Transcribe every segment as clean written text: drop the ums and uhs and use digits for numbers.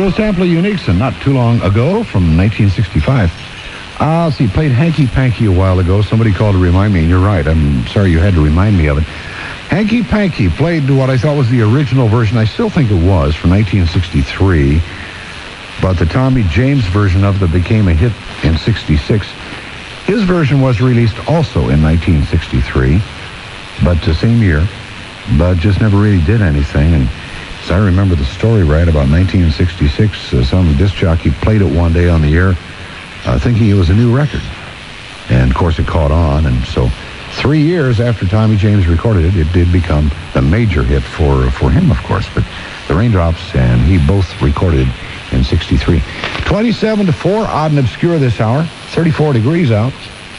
Joe Sample of Uniques, and not too long ago, from 1965. Let's see, played Hanky Panky a while ago. Somebody called to remind me, and you're right. I'm sorry you had to remind me of it. Hanky Panky played what I thought was the original version. I still think it was, from 1963. But the Tommy James version of it became a hit in 66. His version was released also in 1963, but the same year, but just never really did anything. And as I remember the story right, about 1966, some disc jockey played it one day on the air, thinking it was a new record. And, of course, it caught on, and so 3 years after Tommy James recorded it, it did become the major hit for him, of course. But the Raindrops and he both recorded in 63. 27-4, odd and obscure this hour. 34 degrees out.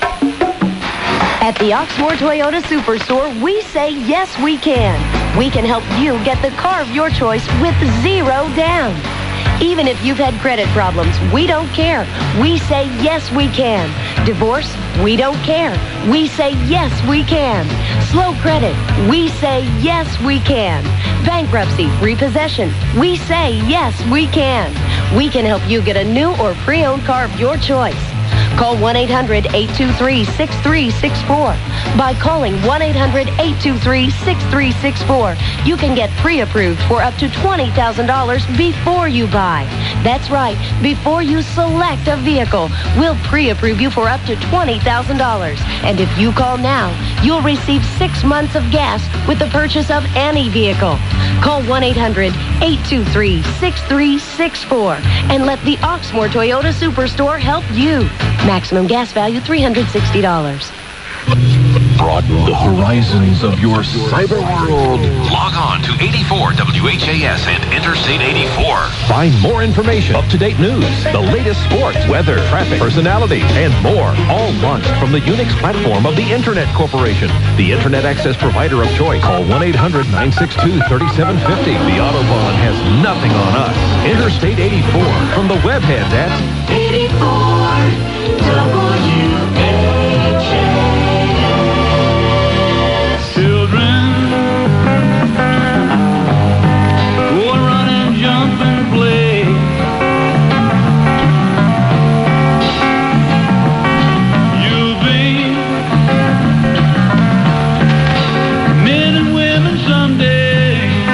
At the Oxmoor Toyota Superstore, we say yes, we can. We can help you get the car of your choice with zero down. Even if you've had credit problems, we don't care. We say yes, we can. Divorce? We don't care. We say yes, we can. Slow credit? We say yes, we can. Bankruptcy, repossession? We say yes, we can. We can help you get a new or pre-owned car of your choice. Call 1-800-823-6364. By calling 1-800-823-6364, you can get pre-approved for up to $20,000 before you buy. That's right, before you select a vehicle, we'll pre-approve you for up to $20,000. And if you call now, you'll receive 6 months of gas with the purchase of any vehicle. Call 1-800-823-6364 and let the Oxmoor Toyota Superstore help you. Maximum gas value $360. Broaden the horizons of your cyber world. Log on to 84 WHAS and Interstate 84. Find more information, up-to-date news, the latest sports, weather, traffic, personality, and more. All launched from the Unix platform of the Internet Corporation, the Internet access provider of choice. Call 1-800-962-3750. The Autobahn has nothing on us. Interstate 84 from the webheads at 84 WHAS. Children, go run and jump and play. You'll be men and women someday.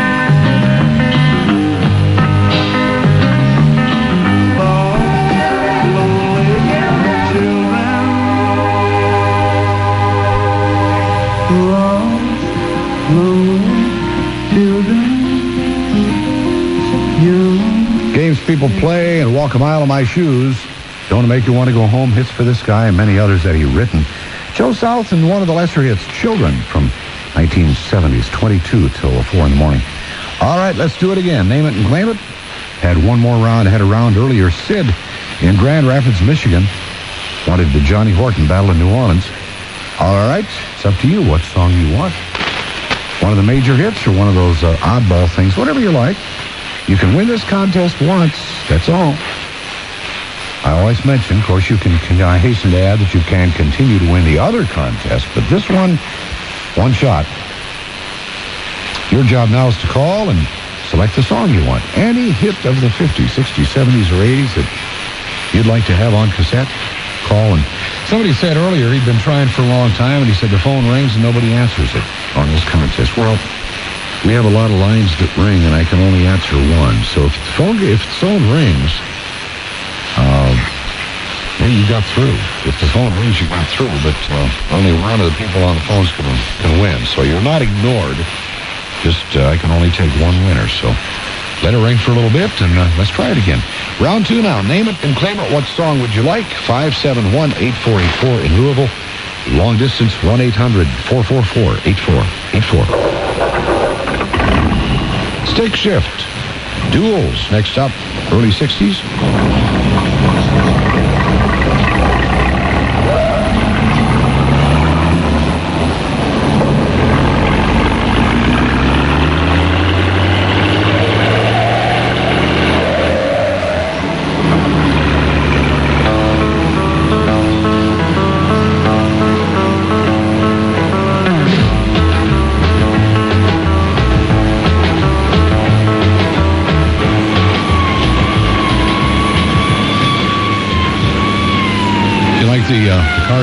Games people play and Walk a Mile in My Shoes. Don't Make You Want to Go Home, hits for this guy and many others that he written. Joe South and one of the lesser hits, Children, from 1970s, 22 till 4 in the morning. All right, let's do it again. Name it and claim it. Had one more round, had a round earlier. Sid in Grand Rapids, Michigan, wanted the Johnny Horton Battle in New Orleans. All right, it's up to you what song you want. One of the major hits or one of those oddball things, whatever you like. You can win this contest once, that's all. I always mention, of course, I hasten to add that you can continue to win the other contest, but this one shot. Your job now is to call and select the song you want. Any hit of the 50s, 60s, 70s, or 80s that you'd like to have on cassette, call. And somebody said earlier he'd been trying for a long time, and he said the phone rings and nobody answers it on this contest. Well, we have a lot of lines that ring, and I can only answer one. So if the phone rings, well, you got through. If the phone rings, you got through. But only one of the people on the phones can win. So you're not ignored. Just I can only take one winner. So let it ring for a little bit, and let's try it again. Round 2 now. Name it and claim it. What song would you like? 571-8484 in Louisville. Long distance, 1-800-444-8484. Stick Shift. Duels. Next up, early 60s.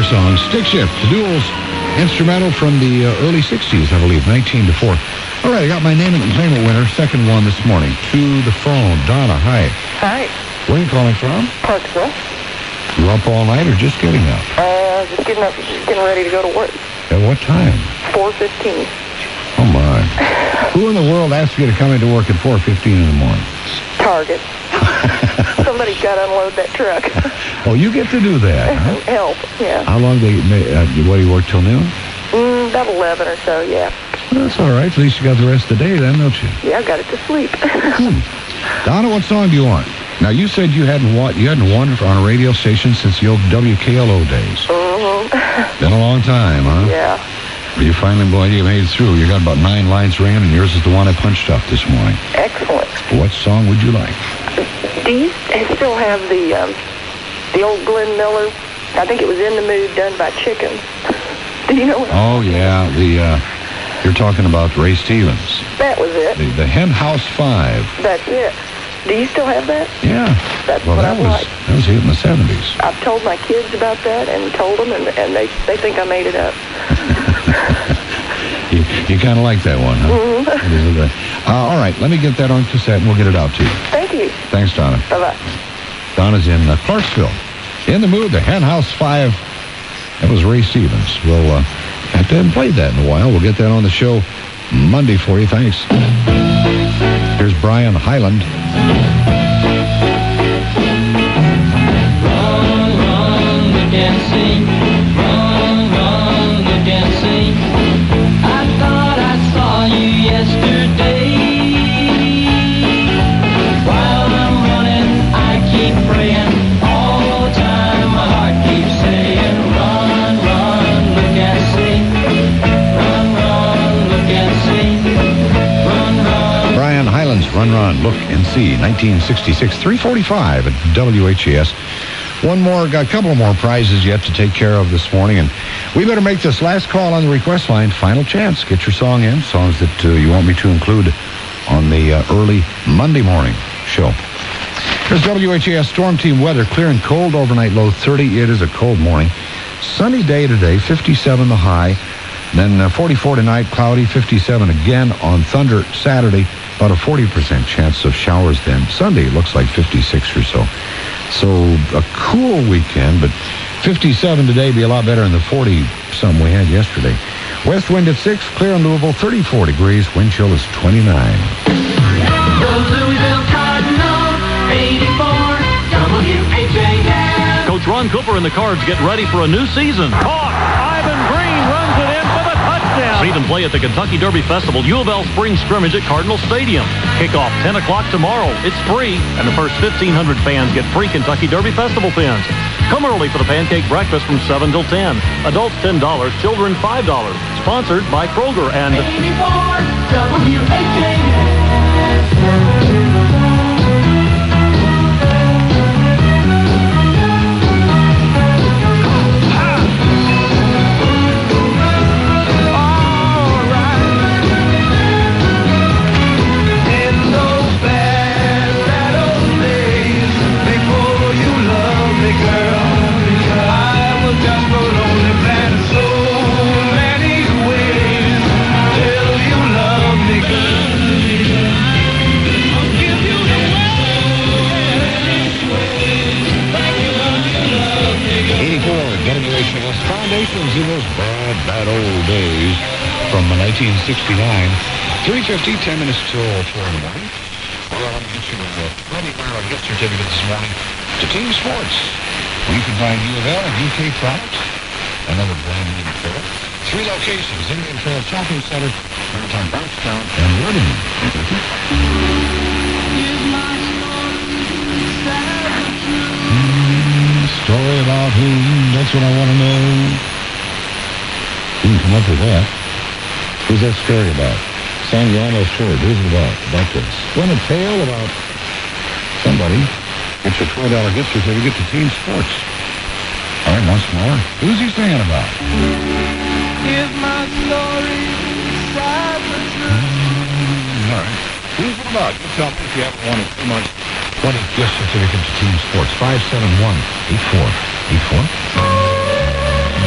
guitar song, Stick Shift, the Duels instrumental from the early 60s, I believe, 19-4. All right, I got my name and claimant winner, second one this morning. To the phone. Donna, hi. Hi, Where are you calling from? Parksville. You up all night or just getting up? Just getting ready to go to work. At what time? 4:15. Oh, my. Who in the world asked you to come into work at 4:15 in the morning? Target. Somebody's got to unload that truck. Oh, you get to do that, huh? Help, yeah. How long what do you work till noon? About 11 or so, yeah. Well, that's all right. At least you got the rest of the day then, don't you? Yeah, I got it to sleep. Donna, what song do you want? Now, you said you hadn't wandered on a radio station since the old WKLO days. Mm-hmm. Been a long time, huh? Yeah. You finally, boy, you made it through. You got about 9 lines ringing, and yours is the one I punched up this morning. Excellent. What song would you like? Do you still have the old Glenn Miller? I think it was In the Mood, done by Chicken. Do you know what? Oh, yeah. You're talking about Ray Stevens. That was it. The Hen House 5. That's it. Do you still have that? Yeah. That's well, what that I like. That was hit in the 70s. I've told my kids about that and told them, and they think I made it up. You kind of like that one, huh? Mm-hmm. All right, let me get that on cassette, and we'll get it out to you. Thank you. Thanks, Donna. Bye-bye. Donna's in Clarksville. In the Mood, the Hen House 5. That was Ray Stevens. We'll haven't played that in a while. We'll get that on the show Monday for you. Thanks. Here's Brian Hyland. Run, run, look and sing. Run, run, look and sing. I thought I saw you yesterday. While I'm running, I keep praying. All the time my heart keeps saying, run, run, look and sing. Run, run, look and sing. Run, run. Brian Hyland's Run, Run, Look and See, 1966, 345 at WHAS. Got a couple more prizes yet to take care of this morning, and we better make this last call on the request line. Final chance. Get your song in, songs that you want me to include on the early Monday morning show. Here's WHAS Storm Team weather. Clear and cold overnight, low 30. It is a cold morning. Sunny day today, 57 the high. Then 44 tonight, cloudy, 57 again on Thunder Saturday. About a 40% chance of showers then. Sunday looks like 56 or so. So a cool weekend, but 57 today be a lot better than the 40-some we had yesterday. West wind at 6, clear in Louisville, 34 degrees. Wind chill is 29. The Louisville Cardinals, 84 WHAS. Coach Ron Cooper and the Cards get ready for a new season. Caught. Ivan Green runs it in for the touchdown. Even play at the Kentucky Derby Festival, U of L Spring Scrimmage at Cardinal Stadium. Kickoff 10 o'clock tomorrow. It's free, and the first 1,500 fans get free Kentucky Derby Festival pins. Come early for the pancake breakfast from 7 till 10. Adults $10, children $5. Sponsored by Kroger and 84 WHAS. Foundations in those bad old days from 1969. 3:50, 10 minutes till 4 in the morning. Well, I'm going to get you a $20 gift certificate this morning to Team Sports, where you can find U of L and UK products, another brand new apparel. 3 locations: Indian Trail Shopping Center, Maritime Brownstown, and Reading. Story about whom? That's what I want to know. You can come up with that. Who's that story about? Sandy, you're almost sure. Who's it about this? When a tale about somebody gets a $20 gift certificate to Team Sports. All right, once more. Who's he saying about? If my story sad but true. All right. Who's it about? You tell me if you haven't wanted too much. 20 gift certificate to Team Sports. 571-8484.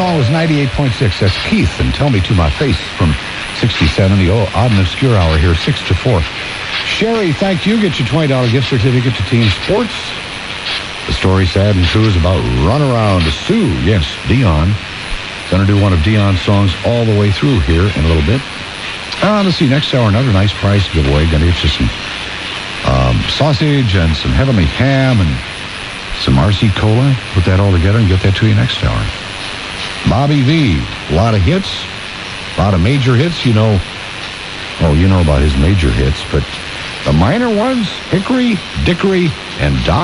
song was 98.6. That's Keith and Tell Me to My Face from 67, the odd and obscure hour here, 6 to 4. Sherry, thank you. Get your $20 gift certificate to Team Sports. The story, sad and true, is about Runaround to Sue. Yes, Dion. Going to do one of Dion's songs all the way through here in a little bit. Let's see, next hour, another nice prize giveaway. Going to get you some sausage and some heavenly ham and some RC Cola. Put that all together and get that to you next hour. Bobby V, a lot of hits, a lot of major hits. You know about his major hits, but the minor ones, Hickory, Dickory, and Doc,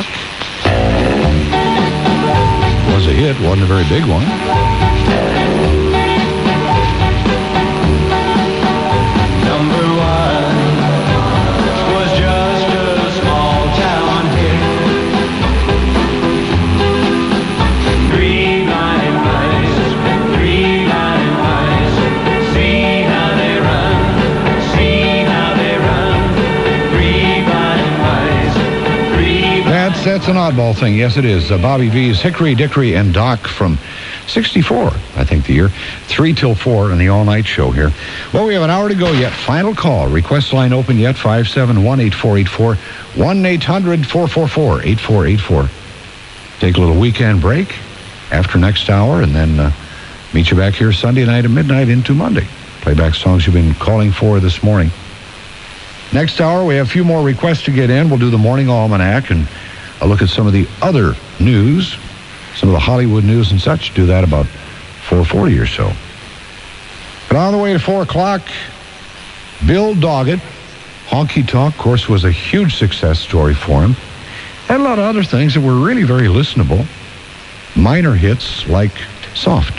was a hit, wasn't a very big one. That's an oddball thing. Yes, it is. Bobby V's Hickory, Dickory, and Doc from 64, I think the year. 3 till 4 in the all-night show here. Well, we have an hour to go yet. Final call. Request line open yet. 571-8484. 1-800-444-8484. Take a little weekend break after next hour, and then meet you back here Sunday night at midnight into Monday. Play back songs you've been calling for this morning. Next hour, we have a few more requests to get in. We'll do the Morning Almanac and a look at some of the other news, some of the Hollywood news and such. Do that about 4:40 or so. But on the way to 4 o'clock, Bill Doggett, Honky Tonk, of course, was a huge success story for him. And a lot of other things that were really very listenable. Minor hits like Soft.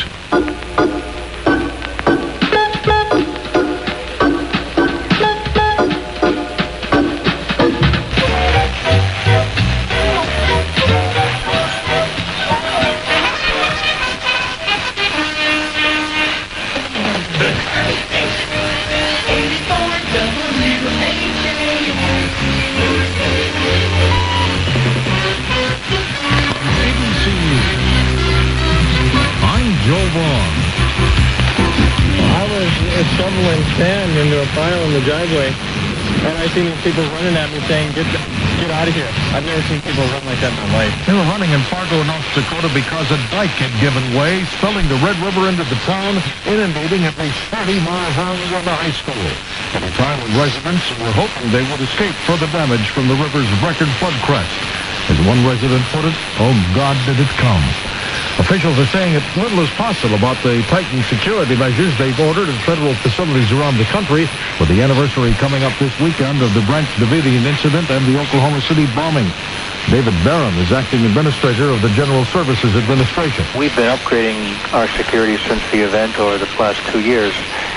Driveway, and I seen these people running at me saying, get out of here. I've never seen people run like that in my life. They were running in Fargo, North Dakota because a dike had given way, spilling the Red River into the town, inundating at least 30 miles around the high school. At a time when residents were hoping they would escape further damage from the river's record flood crest. As one resident put it, oh God, did it come. Officials are saying as little as possible about the tightened security measures they've ordered at federal facilities around the country, with the anniversary coming up this weekend of the Branch Davidian incident and the Oklahoma City bombing. David Barron is acting administrator of the General Services Administration. We've been upgrading our security since the event over the last 2 years.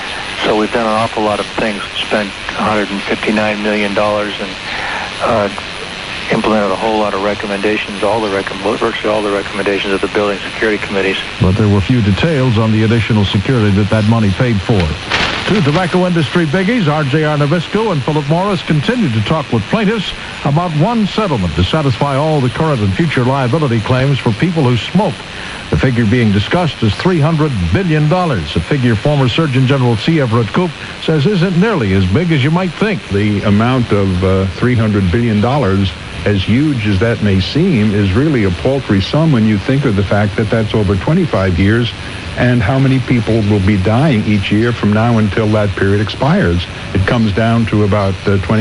So we've done an awful lot of things. Spent $159 million and implemented a whole lot of recommendations, virtually all the recommendations of the building security committees. But there were few details on the additional security that money paid for. Two tobacco industry biggies, RJR Nabisco and Philip Morris, continued to talk with plaintiffs about one settlement to satisfy all the current and future liability claims for people who smoke. The figure being discussed is $300 billion, a figure former Surgeon General C. Everett Koop says isn't nearly as big as you might think. The amount of $300 billion, as huge as that may seem, is really a paltry sum when you think of the fact that that's over 25 years and how many people will be dying each year from now until that period expires. It comes down to about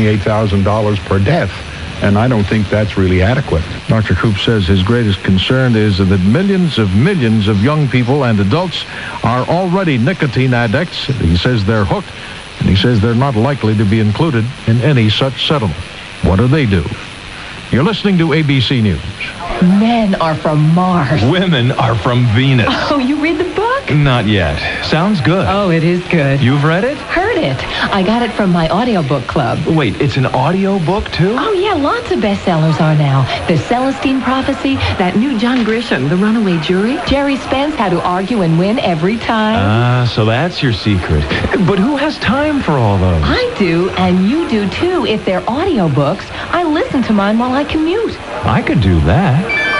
$28,000 per death, and I don't think that's really adequate. Dr. Koop says his greatest concern is that millions of young people and adults are already nicotine addicts. He says they're hooked, and he says they're not likely to be included in any such settlement. What do they do? You're listening to ABC News. Men are from Mars. Women are from Venus. Oh, you read the book? Not yet. Sounds good. Oh, it is good. You've read it? Heard it. I got it from my audiobook club. Wait, it's an audio book, too? Oh, yeah, lots of bestsellers are now. The Celestine Prophecy, that new John Grisham, The Runaway Jury, Jerry Spence, How to Argue and Win Every Time. So that's your secret. But who has time for all those? I do, and you do, too. If they're audiobooks, I listen to mine while I commute. I could do that.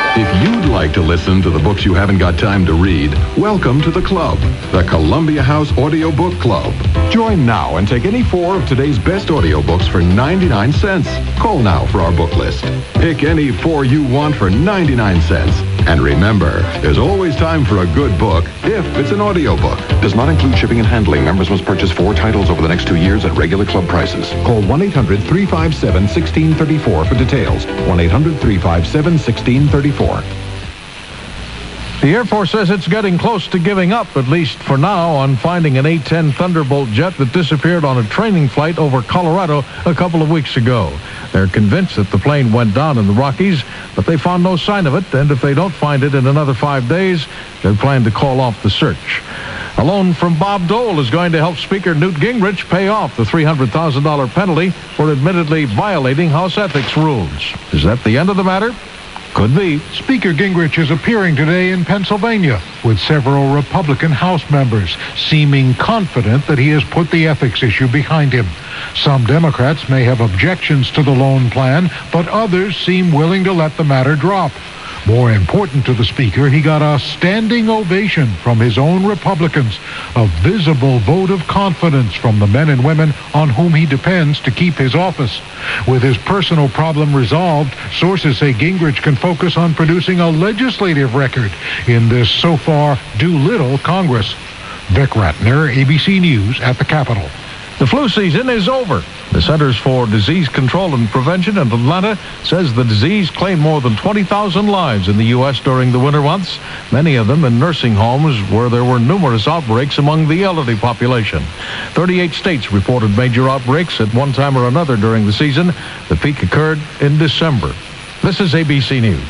If you'd like to listen to the books you haven't got time to read, welcome to the club, the Columbia House Audio Book Club. Join now and take any 4 of today's best audiobooks for 99 cents. Call now for our book list. Pick any 4 you want for 99 cents. And remember, there's always time for a good book if it's an audiobook. Does not include shipping and handling. Members must purchase 4 titles over the next 2 years at regular club prices. Call 1-800-357-1634 for details. 1-800-357-1634. The Air Force says it's getting close to giving up, at least for now, on finding an A-10 Thunderbolt jet that disappeared on a training flight over Colorado a couple of weeks ago. They're convinced that the plane went down in the Rockies, but they found no sign of it, and if they don't find it in another 5 days, they plan to call off the search. A loan from Bob Dole is going to help Speaker Newt Gingrich pay off the $300,000 penalty for admittedly violating House ethics rules. Is that the end of the matter? Could be. Speaker Gingrich is appearing today in Pennsylvania with several Republican House members, seeming confident that he has put the ethics issue behind him. Some Democrats may have objections to the loan plan, but others seem willing to let the matter drop. More important to the Speaker, he got a standing ovation from his own Republicans, a visible vote of confidence from the men and women on whom he depends to keep his office. With his personal problem resolved, sources say Gingrich can focus on producing a legislative record in this so far do-little Congress. Vic Ratner, ABC News at the Capitol. The flu season is over. The Centers for Disease Control and Prevention in Atlanta says the disease claimed more than 20,000 lives in the U.S. during the winter months, many of them in nursing homes where there were numerous outbreaks among the elderly population. 38 states reported major outbreaks at one time or another during the season. The peak occurred in December. This is ABC News.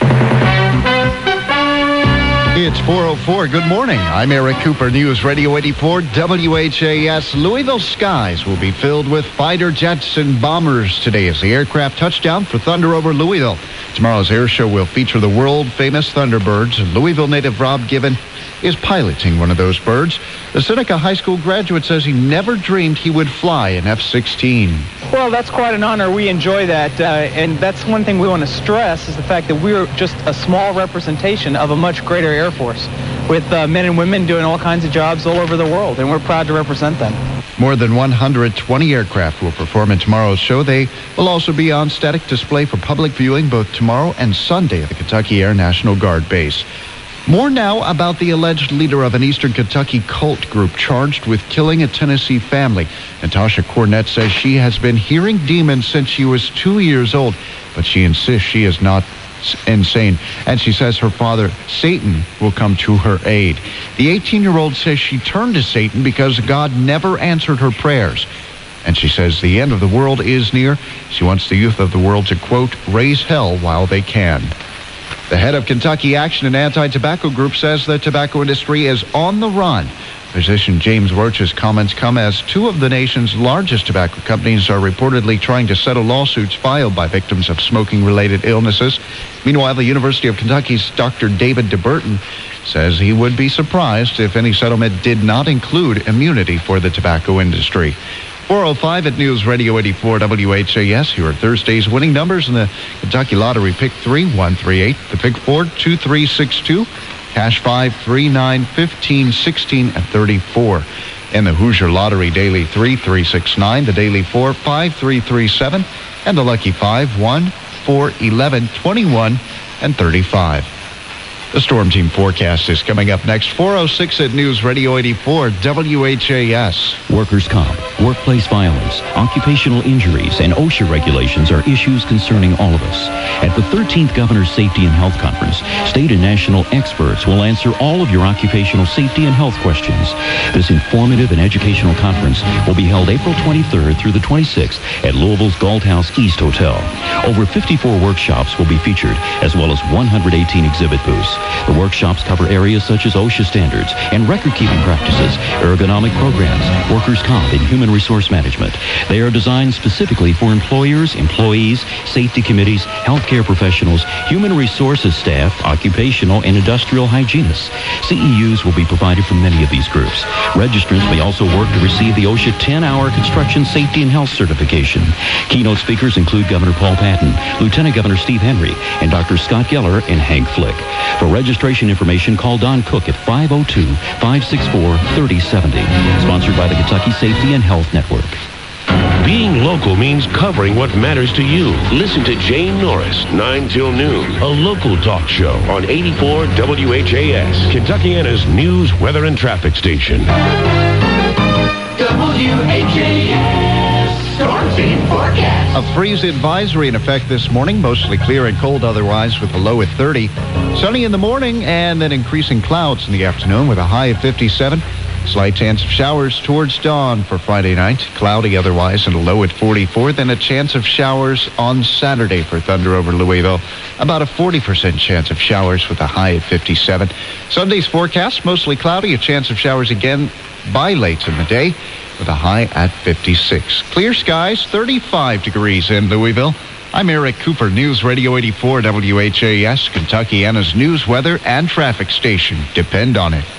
It's 4:04. Good morning. I'm Eric Cooper, News Radio 84 WHAS. Louisville skies will be filled with fighter jets and bombers today as the aircraft touch down for Thunder over Louisville. Tomorrow's air show will feature the world-famous Thunderbirds. Louisville native Rob Gibbon is piloting one of those birds. The Seneca High School graduate says he never dreamed he would fly an F-16. Well, that's quite an honor. We enjoy that, and that's one thing we want to stress is the fact that we're just a small representation of a much greater Air Force with men and women doing all kinds of jobs all over the world, and we're proud to represent them. More than 120 aircraft will perform in tomorrow's show. They will also be on static display for public viewing both tomorrow and Sunday at the Kentucky Air National Guard Base. More now about the alleged leader of an Eastern Kentucky cult group charged with killing a Tennessee family. Natasha Cornett says she has been hearing demons since she was 2 years old, but she insists she is not insane, and she says her father, Satan, will come to her aid. The 18-year-old says she turned to Satan because God never answered her prayers. And she says the end of the world is near. She wants the youth of the world to, quote, raise hell while they can. The head of Kentucky Action and Anti-Tobacco Group says the tobacco industry is on the run. Physician James Roach's comments come as 2 of the nation's largest tobacco companies are reportedly trying to settle lawsuits filed by victims of smoking-related illnesses. Meanwhile, the University of Kentucky's Dr. David DeBurton says he would be surprised if any settlement did not include immunity for the tobacco industry. 4:05 at News Radio 84 WHAS. Here are Thursday's winning numbers in the Kentucky Lottery. Pick 3, 138. The Pick 4, 2362. Cash 5, 3, 9, 15, 16, and 34. In the Hoosier Lottery, Daily 3, 369. The Daily 4, 5, 3, 37. And the Lucky 5, 1, 4, 11, 21, and 35. The Storm Team forecast is coming up next. 4:06 at News Radio 84 WHAS. Workers' comp, workplace violence, occupational injuries, and OSHA regulations are issues concerning all of us. At the 13th Governor's Safety and Health Conference, state and national experts will answer all of your occupational safety and health questions. This informative and educational conference will be held April 23rd through the 26th at Louisville's Galt House East Hotel. Over 54 workshops will be featured, as well as 118 exhibit booths. The workshops cover areas such as OSHA standards and record-keeping practices, ergonomic programs, workers' comp, and human resource management. They are designed specifically for employers, employees, safety committees, healthcare professionals, human resources staff, occupational and industrial hygienists. CEUs will be provided from many of these groups. Registrants may also work to receive the OSHA 10-hour Construction Safety and Health Certification. Keynote speakers include Governor Paul Patton, Lieutenant Governor Steve Henry, and Dr. Scott Geller and Hank Flick. For registration information, call Don Cook at 502-564-3070. Sponsored by the Kentucky Safety and Health Network. Being local means covering what matters to you. Listen to Jane Norris, 9 till noon, a local talk show on 84 WHAS, Kentuckiana's news, weather, and traffic station. WHAS Storm Team Forecast. A freeze advisory in effect this morning, mostly clear and cold otherwise with a low at 30. Sunny in the morning and then increasing clouds in the afternoon with a high at 57. Slight chance of showers towards dawn for Friday night. Cloudy otherwise and a low at 44. Then a chance of showers on Saturday for thunder over Louisville. About a 40% chance of showers with a high at 57. Sunday's forecast, mostly cloudy. A chance of showers again by late in the day with a high at 56. Clear skies, 35 degrees in Louisville. I'm Eric Cooper, News Radio 84 WHAS, Kentuckiana's news, weather, and traffic station. Depend on it.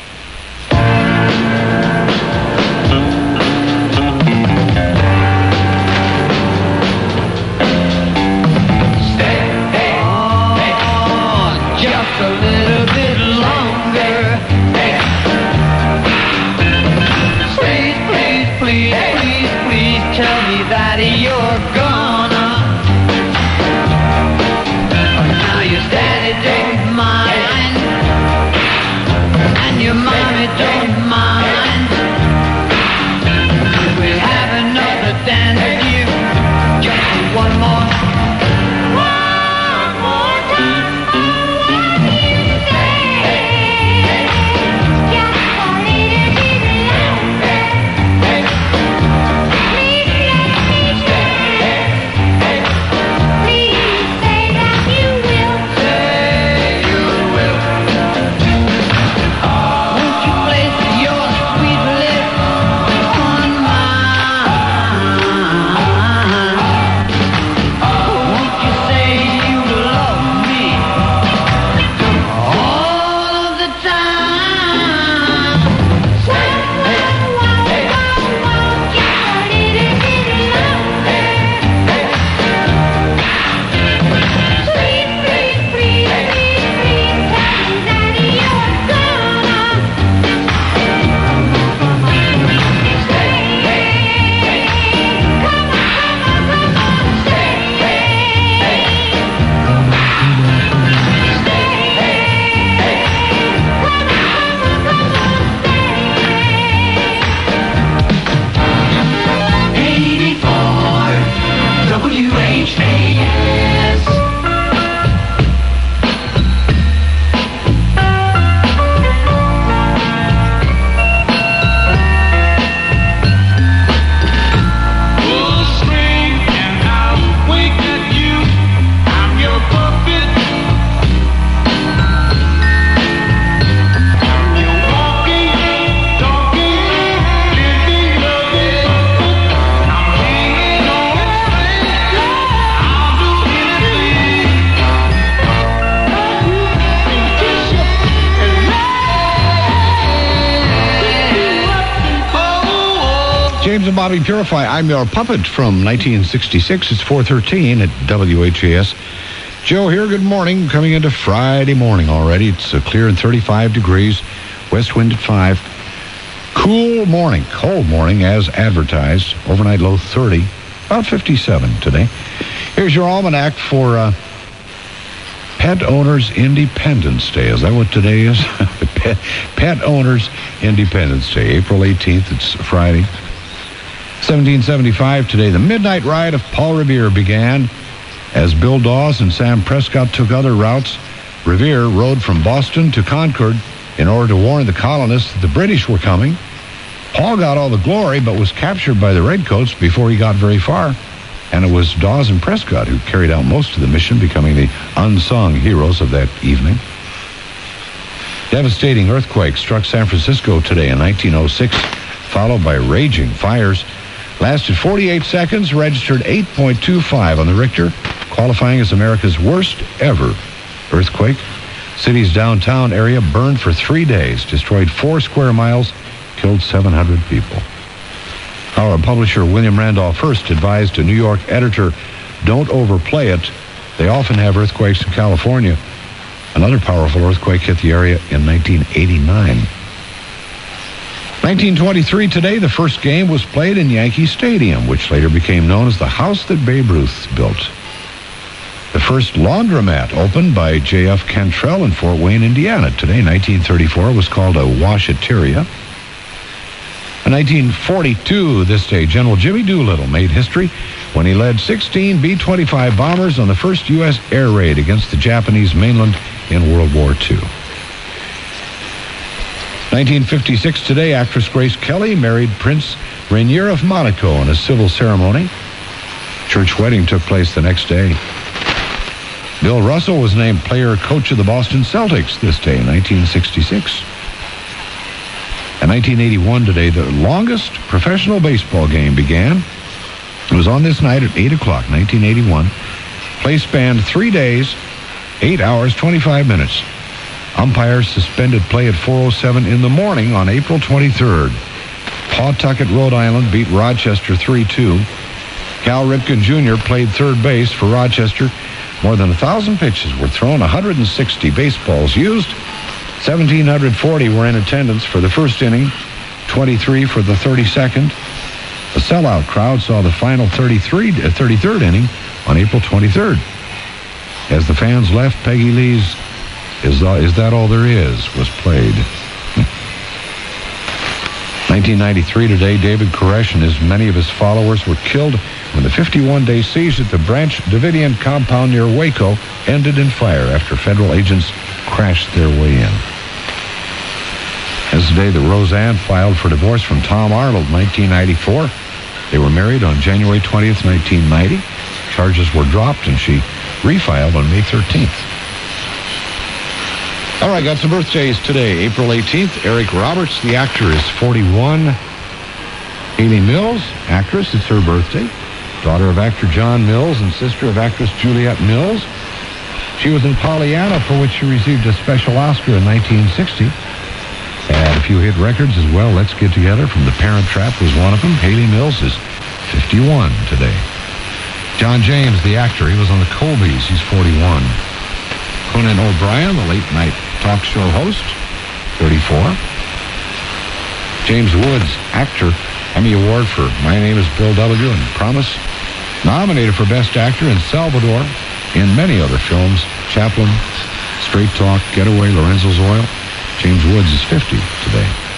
James and Bobby Purify, I'm Your Puppet from 1966. It's 4:13 at WHAS. Joe here, good morning. Coming into Friday morning already. It's clear and 35 degrees. West wind at 5. Cool morning, cold morning as advertised. Overnight low 30, about 57 today. Here's your almanac for Pet Owners Independence Day. Is that what today is? Pet Owners Independence Day, April 18th. It's Friday. 1775 today, the midnight ride of Paul Revere began. As Bill Dawes and Sam Prescott took other routes, Revere rode from Boston to Concord in order to warn the colonists that the British were coming. Paul got all the glory, but was captured by the Redcoats before he got very far. And it was Dawes and Prescott who carried out most of the mission, becoming the unsung heroes of that evening. Devastating earthquake struck San Francisco today in 1906, followed by raging fires. Lasted 48 seconds, registered 8.25 on the Richter, qualifying as America's worst ever earthquake. City's downtown area burned for 3 days, destroyed 4 square miles, killed 700 people. Our publisher William Randolph Hearst advised a New York editor, don't overplay it. They often have earthquakes in California. Another powerful earthquake hit the area in 1989. 1923 today, the first game was played in Yankee Stadium, which later became known as the house that Babe Ruth built. The first laundromat opened by J.F. Cantrell in Fort Wayne, Indiana. Today, 1934, was called a washateria. In 1942, this day, General Jimmy Doolittle made history when he led 16 B-25 bombers on the first U.S. air raid against the Japanese mainland in World War II. 1956 today, actress Grace Kelly married Prince Rainier of Monaco in a civil ceremony. Church wedding took place the next day. Bill Russell was named player-coach of the Boston Celtics this day in 1966. In 1981 today, the longest professional baseball game began. It was on this night at 8 o'clock, 1981. Play spanned 3 days, 8 hours, 25 minutes. Umpires suspended play at 4:07 in the morning on April 23rd. Pawtucket, Rhode Island beat Rochester 3-2. Cal Ripken Jr. played third base for Rochester. More than 1,000 pitches were thrown, 160 baseballs used. 1,740 were in attendance for the first inning, 23 for the 32nd. A sellout crowd saw the final 33rd inning on April 23rd. As the fans left, Peggy Lee's Is That All There Is was played. 1993 today, David Koresh and many of his followers were killed when the 51-day siege at the Branch Davidian compound near Waco ended in fire after federal agents crashed their way in. As today, the Roseanne filed for divorce from Tom Arnold, 1994. They were married on January 20th, 1990. Charges were dropped, and she refiled on May 13th. All right, got some birthdays today. April 18th, Eric Roberts, the actor, is 41. Hayley Mills, actress, it's her birthday. Daughter of actor John Mills and sister of actress Juliette Mills. She was in Pollyanna, for which she received a special Oscar in 1960. Had a few hit records as well. Let's Get Together from The Parent Trap was one of them. Hayley Mills is 51 today. John James, the actor, he was on the Colbys. He's 41. Conan O'Brien, the late-night talk show host, 34. James Woods, actor, Emmy Award for My Name is Bill W. and Promise. Nominated for Best Actor in Salvador, in many other films. Chaplin, Straight Talk, Getaway, Lorenzo's Oil. James Woods is 50 today.